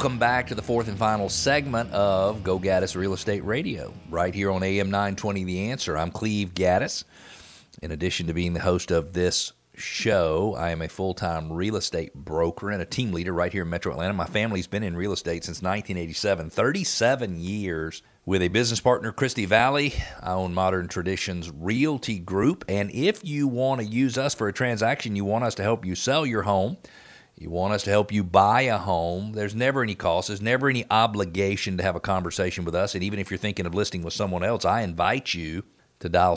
Welcome back to the fourth and final segment of Go Gaddis Real Estate Radio, right here on AM 920 The Answer. I'm Cleve Gaddis. In addition to being the host of this show, I am a full-time real estate broker and a team leader right here in Metro Atlanta. My family's been in real estate since 1987, 37 years with a business partner, Christy Valley. I own Modern Traditions Realty Group, and if you want to use us for a transaction, you want us to help you sell your home, you want us to help you buy a home, there's never any cost, there's never any obligation to have a conversation with us, and even if you're thinking of listing with someone else, I invite you to dial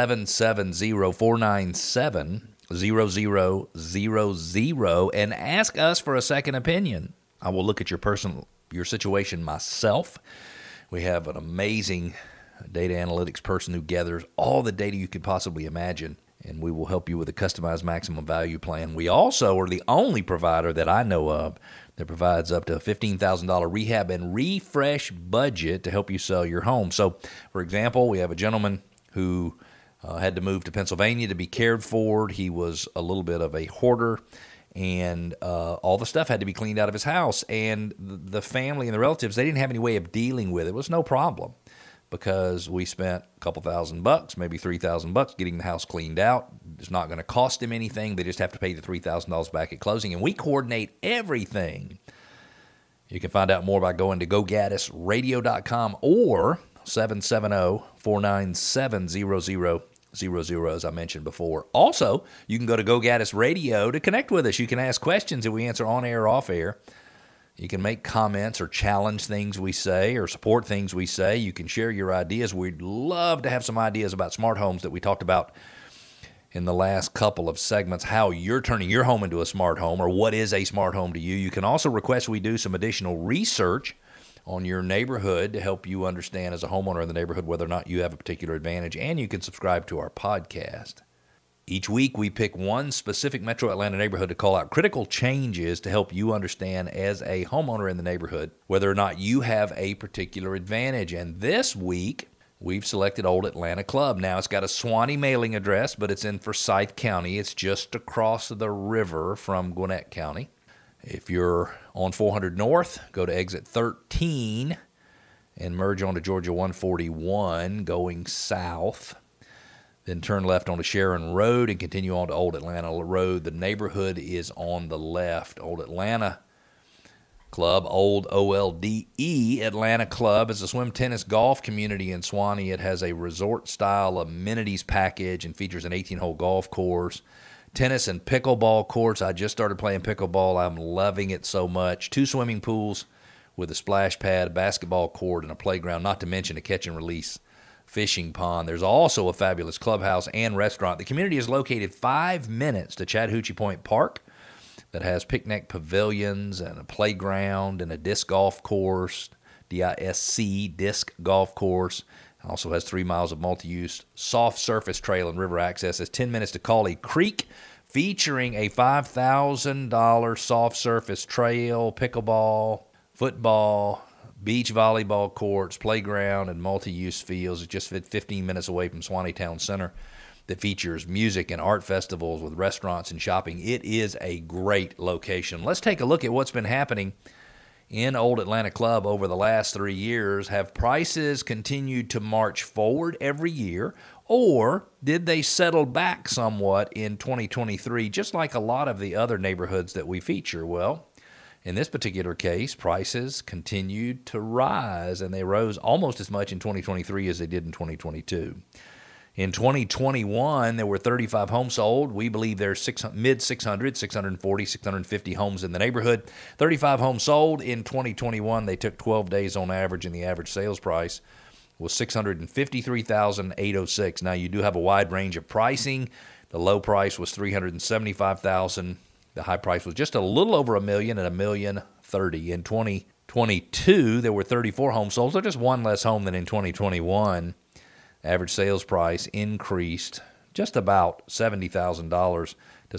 770-497-0000 and ask us for a second opinion. I will look at your situation myself. We have an amazing data analytics person who gathers all the data you could possibly imagine, and we will help you with a customized maximum value plan. We also are the only provider that I know of that provides up to a $15,000 rehab and refresh budget to help you sell your home. So, for example, we have a gentleman who had to move to Pennsylvania to be cared for. He was a little bit of a hoarder, and all the stuff had to be cleaned out of his house. And the family and the relatives, they didn't have any way of dealing with it. It was no problem because we spent a couple $1,000, maybe $3,000 getting the house cleaned out. It's not going to cost them anything. They just have to pay the $3,000 back at closing, and we coordinate everything. You can find out more by going to GoGaddisRadio.com or 770-497-0000, as I mentioned before. Also, you can go to Go Gaddis Radio to connect with us. You can ask questions that we answer on air or off air. You can make comments or challenge things we say or support things we say. You can share your ideas. We'd love to have some ideas about smart homes that we talked about in the last couple of segments, how you're turning your home into a smart home, or what is a smart home to you. You can also request we do some additional research on your neighborhood to help you understand as a homeowner in the neighborhood whether or not you have a particular advantage, and you can subscribe to our podcast. Each week, we pick one specific Metro Atlanta neighborhood to call out critical changes to help you understand as a homeowner in the neighborhood whether or not you have a particular advantage. And this week, we've selected Old Atlanta Club. Now, it's got a Suwannee mailing address, but it's in Forsyth County. It's just across the river from Gwinnett County. If you're on 400 North, go to exit 13 and merge onto Georgia 141 going south. Then turn left onto Sharon Road and continue on to Old Atlanta Road. The neighborhood is on the left. Old Atlanta Club, Old OLDE Atlanta Club, is a swim, tennis, golf community in Suwannee. It has a resort-style amenities package and features an 18-hole golf course, tennis and pickleball courts. I just started playing pickleball. I'm loving it so much. 2 swimming pools with a splash pad, a basketball court, and a playground, not to mention a catch-and-release fishing pond. There's also a fabulous clubhouse and restaurant. The community is located 5 minutes to Chattahoochee Point Park that has picnic pavilions and a playground and a disc golf course, DISC, disc golf course. It also has 3 miles of multi-use soft surface trail and river access. It's 10 minutes to Cauley Creek, featuring a $5,000 soft surface trail, pickleball, football, beach volleyball courts, playground, and multi-use fields. It's just 15 minutes away from Suwannee Town Center that features music and art festivals with restaurants and shopping. It is a great location. Let's take a look at what's been happening in Old Atlanta Club over the last 3 years. Have prices continued to march forward every year, or did they settle back somewhat in 2023, just like a lot of the other neighborhoods that we feature? Well, in this particular case, prices continued to rise, and they rose almost as much in 2023 as they did in 2022. In 2021, there were 35 homes sold. We believe there's mid-600, 640, 650 homes in the neighborhood. 35 homes sold. In 2021, they took 12 days on average, and the average sales price was $653,806. Now, you do have a wide range of pricing. The low price was $375,000. The high price was just a little over $1 million and $1,030,000. In 2022, there were 34 homes sold, so just one less home than in 2021. Average sales price increased just about $70,000 to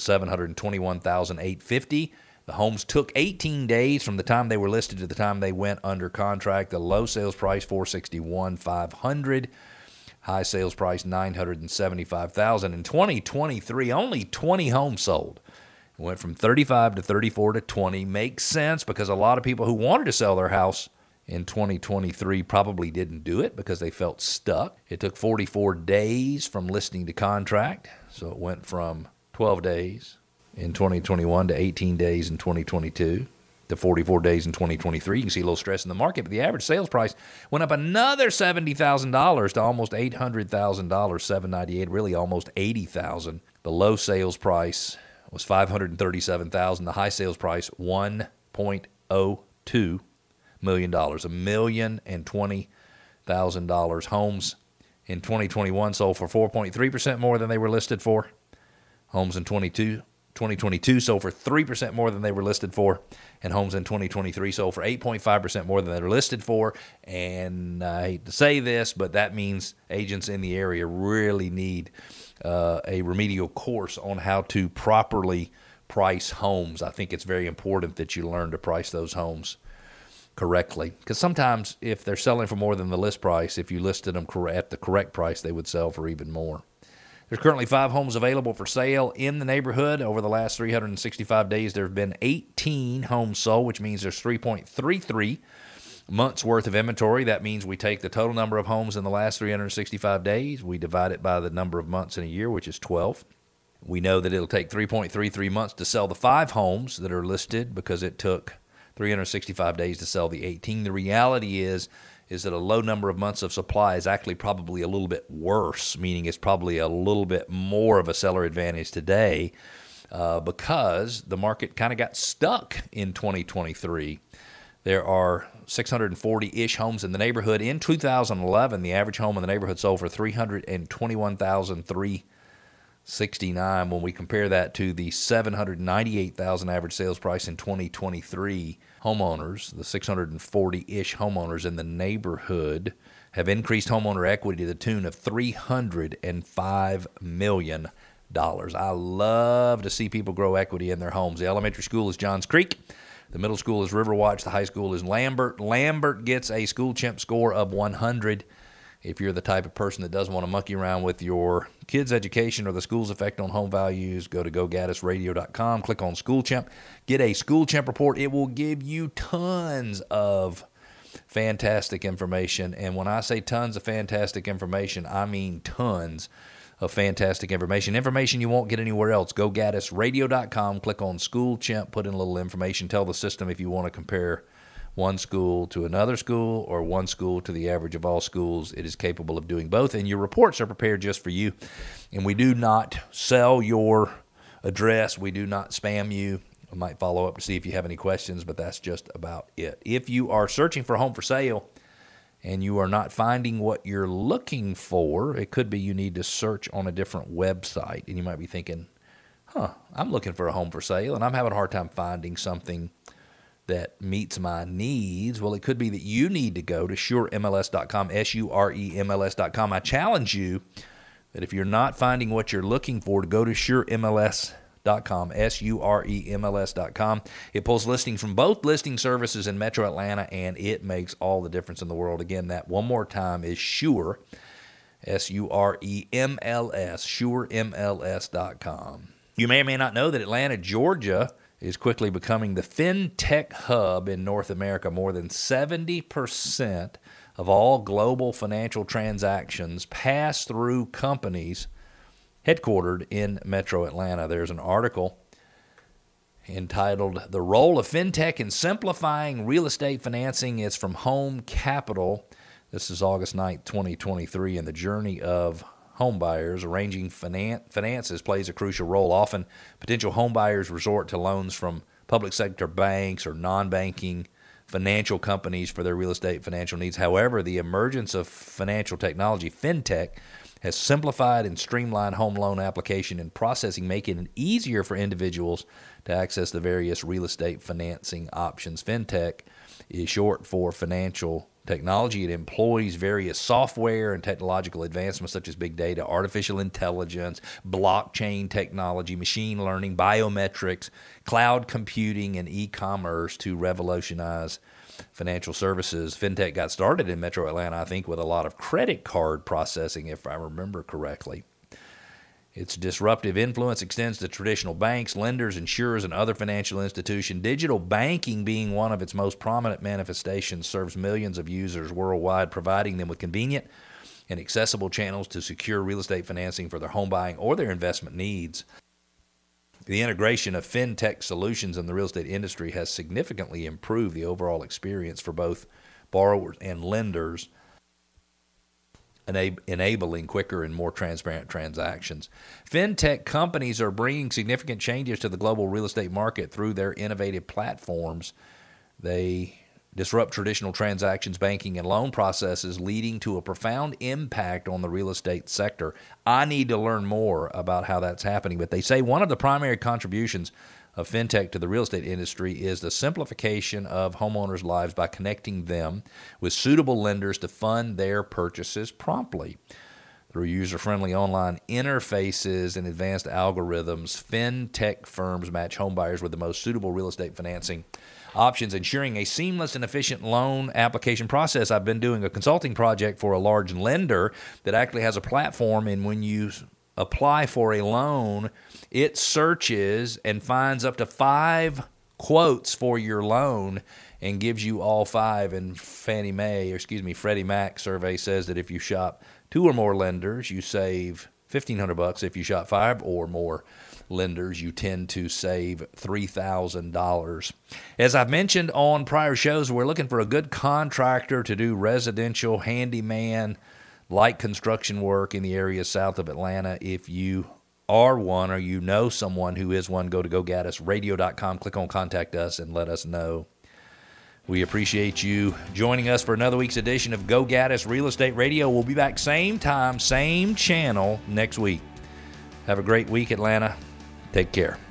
$721,850. The homes took 18 days from the time they were listed to the time they went under contract. The low sales price $461,500. High sales price $975,000. In 2023, only 20 homes sold. It went from 35 to 34 to 20. Makes sense because a lot of people who wanted to sell their house in 2023 probably didn't do it because they felt stuck. It took 44 days from listing to contract, so it went from 12 days in 2021 to 18 days in 2022 to 44 days in 2023. You can see a little stress in the market, but the average sales price went up another $70,000 to almost $800,000, $798,000, really almost $80,000. The low sales price was $537,000. The high sales price, $1.02 million, $1,020,000. Homes in 2021 sold for 4.3% more than they were listed for. Homes in 2022 sold for 3% more than they were listed for, and homes in 2023 sold for 8.5% more than they were listed for. And I hate to say this, but that means agents in the area really need a remedial course on how to properly price homes. I think it's very important that you learn to price those homes correctly, because sometimes if they're selling for more than the list price, if you listed them at the correct price, they would sell for even more. There's currently 5 homes available for sale in the neighborhood. Over the last 365 days, there have been 18 homes sold, which means there's 3.33 months worth of inventory. That means we take the total number of homes in the last 365 days, we divide it by the number of months in a year, which is 12. We know that it'll take 3.33 months to sell the 5 homes that are listed because it took 365 days to sell the 18. The reality is that a low number of months of supply is actually probably a little bit worse, meaning it's probably a little bit more of a seller advantage today because the market kind of got stuck in 2023. There are 640-ish homes in the neighborhood. In 2011, the average home in the neighborhood sold for $321,369. When we compare that to the $798,000 average sales price in 2023, homeowners, the 640-ish homeowners in the neighborhood, have increased homeowner equity to the tune of $305 million. I love to see people grow equity in their homes. The elementary school is Johns Creek. The middle school is Riverwatch. The high school is Lambert. Lambert gets a School Chimp score of 100. If you're the type of person that doesn't want to monkey around with your kids' education or the school's effect on home values, go to GoGaddisRadio.com, click on School Chimp, get a School Chimp report. It will give you tons of fantastic information. And when I say tons of fantastic information, I mean tons of fantastic information. Information you won't get anywhere else. GoGaddisRadio.com, click on School Chimp, put in a little information. Tell the system if you want to compare one school to another school or one school to the average of all schools. It is capable of doing both, and your reports are prepared just for you. And we do not sell your address. We do not spam you. I might follow up to see if you have any questions, but that's just about it. If you are searching for a home for sale and you are not finding what you're looking for, it could be you need to search on a different website. And you might be thinking, I'm looking for a home for sale, and I'm having a hard time finding something that meets my needs. Well, it could be that you need to go to suremls.com, suremls.com. I challenge you that if you're not finding what you're looking for, to go to suremls.com, suremls.com. It pulls listings from both listing services in Metro Atlanta, and it makes all the difference in the world. Again, that one more time is Sure, S-U-R-E-M-L-S, suremls.com. You may or may not know that Atlanta, Georgia, is quickly becoming the fintech hub in North America. More than 70% of all global financial transactions pass through companies headquartered in Metro Atlanta. There's an article entitled "The Role of Fintech in Simplifying Real Estate Financing." It's from Home Capital. This is August 9th, 2023, and the journey of home buyers. Arranging finances plays a crucial role. Often, potential home buyers resort to loans from public sector banks or non-banking financial companies for their real estate financial needs. However, the emergence of financial technology, fintech, has simplified and streamlined home loan application and processing, making it easier for individuals to access the various real estate financing options. Fintech is short for financial technology. It employs various software and technological advancements such as big data, artificial intelligence, blockchain technology, machine learning, biometrics, cloud computing, and e-commerce to revolutionize financial services. Fintech got started in Metro Atlanta, I think, with a lot of credit card processing, if I remember correctly. Its disruptive influence extends to traditional banks, lenders, insurers, and other financial institutions. Digital banking, being one of its most prominent manifestations, serves millions of users worldwide, providing them with convenient and accessible channels to secure real estate financing for their home buying or their investment needs. The integration of fintech solutions in the real estate industry has significantly improved the overall experience for both borrowers and lenders, enabling quicker and more transparent transactions. Fintech companies are bringing significant changes to the global real estate market through their innovative platforms. They disrupt traditional transactions, banking, and loan processes, leading to a profound impact on the real estate sector. I need to learn more about how that's happening, but they say one of the primary contributions of fintech to the real estate industry is the simplification of homeowners' lives by connecting them with suitable lenders to fund their purchases promptly. Through user-friendly online interfaces and advanced algorithms, fintech firms match homebuyers with the most suitable real estate financing options, ensuring a seamless and efficient loan application process. I've been doing a consulting project for a large lender that actually has a platform, and when you apply for a loan, it searches and finds up to 5 quotes for your loan and gives you all 5. And Freddie Mac survey says that if you shop 2 or more lenders, you save $1,500. If you shop 5 or more lenders, you tend to save $3,000. As I've mentioned on prior shows, we're looking for a good contractor to do residential handyman light construction work in the area south of Atlanta. If you are one or you know someone who is one, go to GoGaddisRadio.com, click on Contact Us, and let us know. We appreciate you joining us for another week's edition of Go Gaddis Real Estate Radio. We'll be back same time, same channel next week. Have a great week, Atlanta. Take care.